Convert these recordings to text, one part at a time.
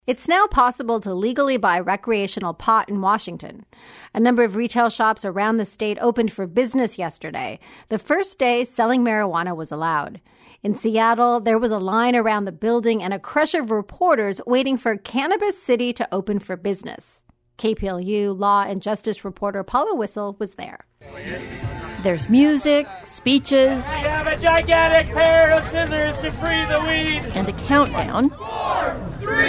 It's now possible to legally buy recreational pot in Washington. A number of retail shops around the state opened for business yesterday, the first day selling marijuana was allowed. In Seattle, there was a line around the building and a crush of reporters waiting for Cannabis City to open for business. KPLU law and justice reporter Paula Whistle was there. There's music, speeches. I have a gigantic pair of scissors to free the weed. And a countdown. 4, 3, 2, 1,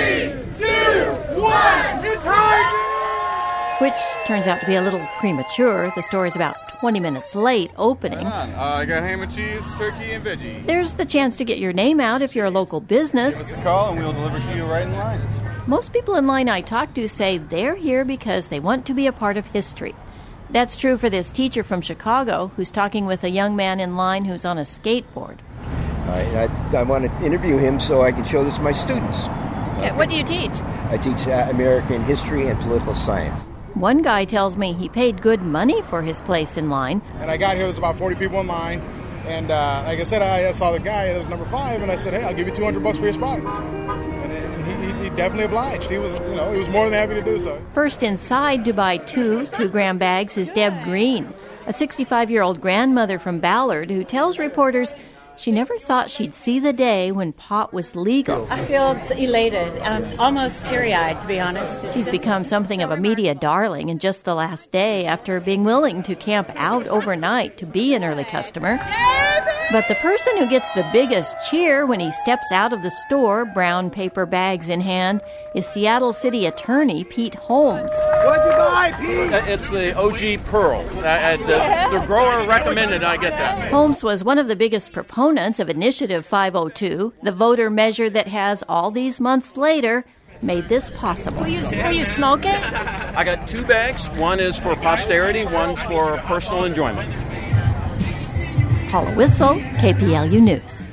it's hard! Which turns out to be a little premature. The store is about 20 minutes late opening. I got ham and cheese, turkey, and veggie. There's the chance to get your name out if you're a local business. Give us a call and we'll deliver to you right in line. Most people in line I talk to say they're here because they want to be a part of history. That's true for this teacher from Chicago who's talking with a young man in line who's on a skateboard. I want to interview him so I can show this to my students. What do you teach? I teach American history and political science. One guy tells me he paid good money for his place in line. And I got here, there was about 40 people in line. And like I said, I saw the guy that was number 5, and I said, hey, I'll give you $200 for your spot. And he definitely obliged. He was more than happy to do so. First inside to buy 2-gram bags is Deb Green, a 65-year-old grandmother from Ballard who tells reporters she never thought she'd see the day when pot was legal. I feel elated. I'm almost teary-eyed, to be honest. She's become something of a media darling in just the last day after being willing to camp out overnight to be an early customer. But the person who gets the biggest cheer when he steps out of the store, brown paper bags in hand, is Seattle City Attorney Pete Holmes. What'd you buy, Pete? It's the OG Pearl. The grower recommended I get that. Holmes was one of the biggest proponents of Initiative 502, the voter measure that has, all these months later, made this possible. Were you smoking? I got 2 bags. One is for posterity, one's for personal enjoyment. Paula Whistle, KPLU News.